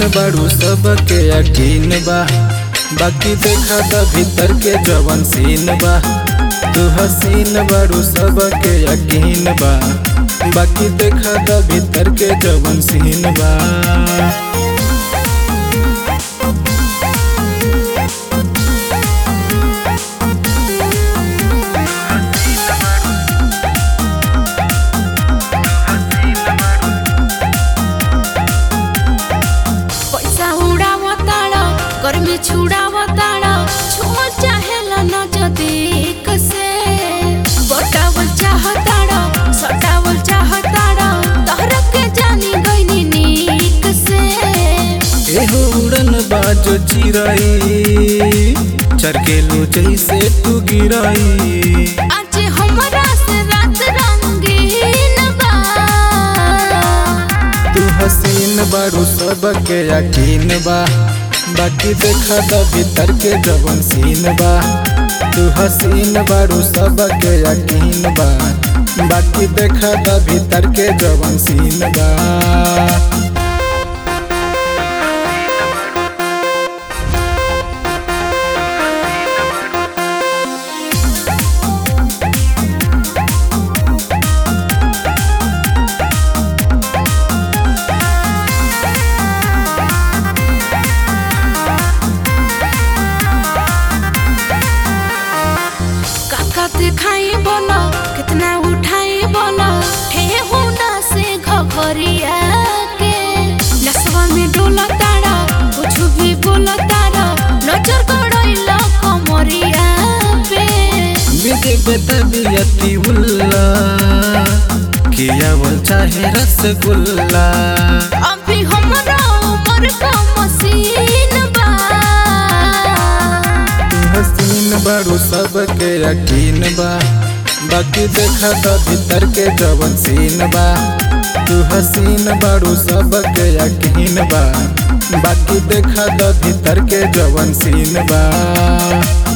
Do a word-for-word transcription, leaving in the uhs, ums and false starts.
बारू सबके यकीन बा, बाकी देखा द भीतर के जवन सीन बा। तू हसीन बारू सबके यकीन बा, बाकी देखा द भीतर के जवन सीन बा। गर्मी छुड़ावताड़ा छुआ चाहेला न जदी कसे बटावल चाहताड़ा सटावल चाहताड़ा तहरा के जानी गईनी नीक से। एहो उड़न बाजो चिराई चरकेलो जैसे तू गिराई। आज हमरा से रात रंगीन बा, तू हसीन बारू सबके यकीन बा, बाकी देखा द भीतर के जवन सीन बा। तू हसीन बारू सबके यकीन बा, बाकी देखा द भीतर के जवन सीन बा। दिखाई बोला कितना उठाई बोला हे होना से घघरिया के नसवा में डोला तारा कुछ भी बोला तारा नजर गड़ैला कमरिया पे। बिके बेतबियती उल्ला किया बोल चाहे रसगुल्ला। अभी हमरा उम्र का मसीन बा, हसीन बारू सबके यकीन बा, बाकी देखा द भीतर के जवन सीन बा। तू हसीन बारू सबके यकीन बा, बाकी देखा द भीतर के जवन सीन बा।